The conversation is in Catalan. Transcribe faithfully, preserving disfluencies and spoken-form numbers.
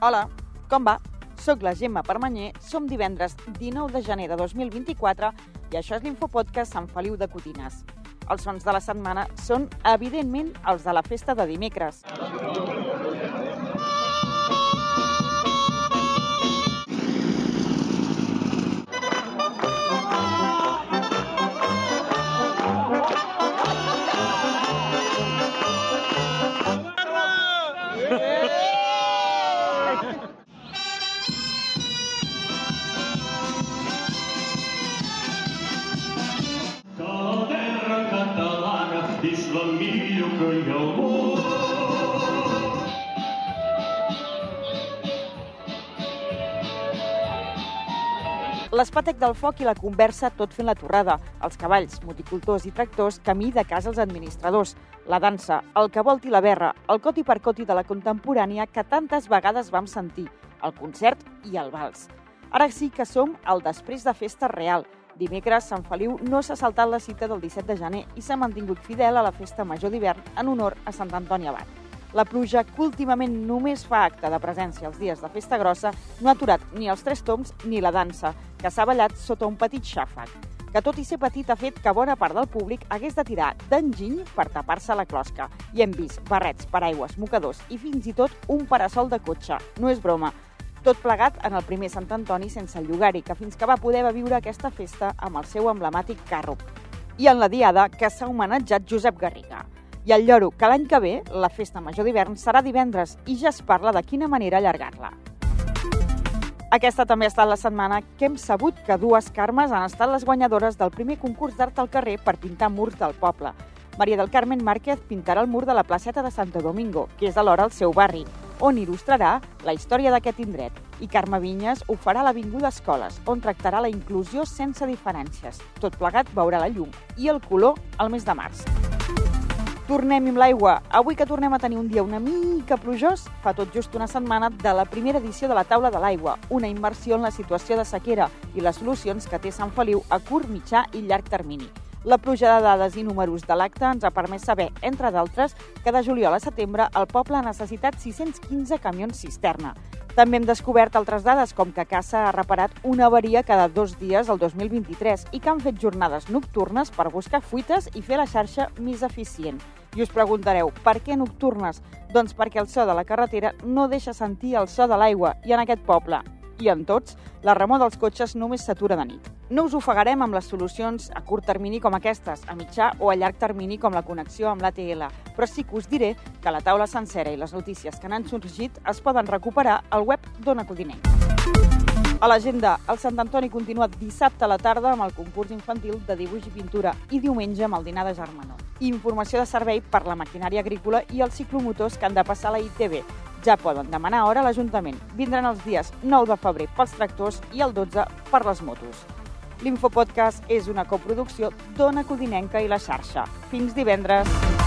Hola, com va? Soc la Gemma Permanyer, som divendres dinou de gener de dos mil vint-i-quatre i això és l'Infopodcast Sant Feliu de Codines. Els sons de la setmana són, evidentment, els de la festa de dimecres. És la millor que hi ha al món. L'espàtec del foc i la conversa tot fent la torrada, els cavalls, moticultors i tractors camí de casa als administradors, la dansa, el que volti la berra, el coti per coti de la contemporània que tantes vegades vam sentir, el concert i el vals. Ara sí que som al després de festa real. Dimecres, Sant Feliu no s'ha saltat la cita del disset de gener i s'ha mantingut fidel a la festa major d'hivern en honor a Sant Antoni Abat. La pluja, que últimament només fa acte de presència els dies de festa grossa, no ha aturat ni els tres tombs ni la dansa, que s'ha ballat sota un petit xàfec, que tot i ser petit ha fet que bona part del públic hagués de tirar d'enginy per tapar-se la closca. I hem vist barrets, paraigües, mocadors i fins i tot un parasol de cotxe. No és broma. Tot plegat en el primer Sant Antoni sense el llogari, que fins que va poder va viure aquesta festa amb el seu emblemàtic carro. I en la diada, que s'ha homenatjat Josep Garriga. I el lloro, que l'any que ve, la festa major d'hivern serà divendres i ja es parla de quina manera allargar-la. Aquesta també ha estat la setmana que hem sabut que dues Carmes han estat les guanyadores del primer concurs d'art al carrer per pintar murs del poble. Maria del Carmen Márquez pintarà el mur de la placeta de Santo Domingo, que és alhora el seu barri, on il·lustrarà la història d'aquest indret. I Carme Vinyes ho farà a l'Avinguda Escoles, on tractarà la inclusió sense diferències. Tot plegat veurà la llum i el color al mes de març. Tornem amb l'aigua. Avui que tornem a tenir un dia una mica plujós, fa tot just una setmana de la primera edició de la Taula de l'Aigua, una immersió en la situació de sequera i les solucions que té Sant Feliu a curt, mitjà i llarg termini. La pluja de dades i números de l'acte ens ha permès saber, entre d'altres, que de juliol a setembre el poble ha necessitat sis-cents quinze camions cisterna. També hem descobert altres dades, com que Casa ha reparat una avaria cada dos dies el dos mil vint-i-tres i que han fet jornades nocturnes per buscar fuites i fer la xarxa més eficient. I us preguntareu, per què nocturnes? Doncs perquè el so de la carretera no deixa sentir el so de l'aigua i en aquest poble, i en tots, la remor dels cotxes només s'atura de nit. No us ofegarem amb les solucions a curt termini com aquestes, a mitjà o a llarg termini com la connexió amb l'A T L, però sí que us diré que la taula sencera i les notícies que n'han sorgit es poden recuperar al web d'Ona Codinenca. A l'agenda, el Sant Antoni continua dissabte a la tarda amb el concurs infantil de dibuix i pintura i diumenge amb el dinar de germanor. Informació de servei per la maquinària agrícola i els ciclomotors que han de passar a la I T V. Ja poden demanar hora a l'Ajuntament. Vindran els dies nou de febrer pels tractors i el dotze per les motos. L'Infopodcast és una coproducció d'Ona Codinenca i la xarxa. Fins divendres!